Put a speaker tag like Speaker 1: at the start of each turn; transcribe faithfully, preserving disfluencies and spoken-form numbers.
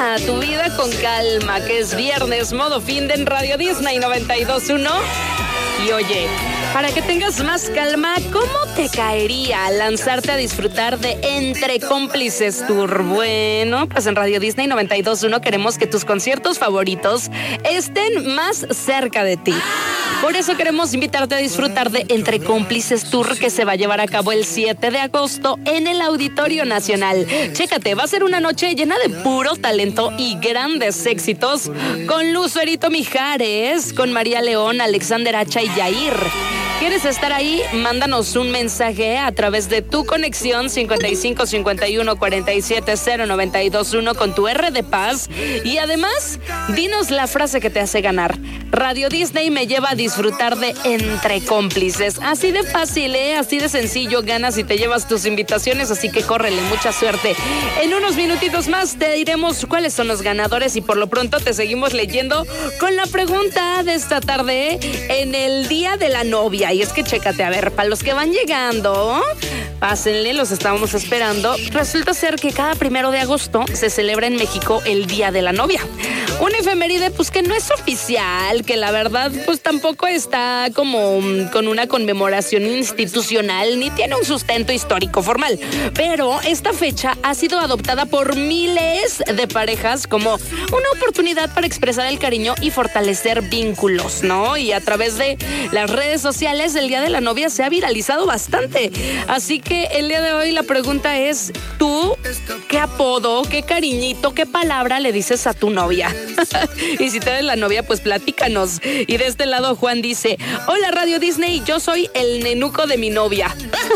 Speaker 1: calma, tu vida con calma, que es viernes, modo fin de en Radio Disney noventa y dos punto uno. Y oye, para que tengas más calma, ¿cómo te caería lanzarte a disfrutar de Entre Cómplices Tour? Bueno, pues en Radio Disney noventa y dos punto uno queremos que tus conciertos favoritos estén más cerca de ti. Por eso queremos invitarte a disfrutar de Entre Cómplices Tour, que se va a llevar a cabo el siete de agosto en el Auditorio Nacional. Chécate, va a ser una noche llena de puro talento y grandes éxitos, con Lucerito Mijares, con María León, Alexander Hacha y Yair. ¿Quieres estar ahí? Mándanos un mensaje a través de tu conexión cincuenta y cinco cincuenta y uno cuarenta y siete cero noventa y dos uno con tu R de paz. Y además, dinos la frase que te hace ganar. Radio Disney me lleva a disfrutar de Entre Cómplices. Así de fácil, ¿eh? Así de sencillo, ganas y te llevas tus invitaciones, así que córrele, mucha suerte. En unos minutitos más te diremos cuáles son los ganadores y por lo pronto te seguimos leyendo con la pregunta de esta tarde en el Día de la Novia. Y es que chécate, a ver, para los que van llegando, pásenle, los estábamos esperando. Resulta ser que cada primero de agosto se celebra en México el Día de la Novia. Una efeméride, pues que no es oficial, que la verdad, pues tampoco está como con una conmemoración institucional, ni tiene un sustento histórico formal. Pero esta fecha ha sido adoptada por miles de parejas como una oportunidad para expresar el cariño y fortalecer vínculos, ¿no? Y a través de las redes sociales, el Día de la Novia se ha viralizado bastante. Así que el día de hoy la pregunta es, ¿tú qué apodo, qué cariñito, qué palabra le dices a tu novia? Y si tú eres la novia, pues platícanos. Y de este lado Juan dice, hola Radio Disney, yo soy el nenuco de mi novia.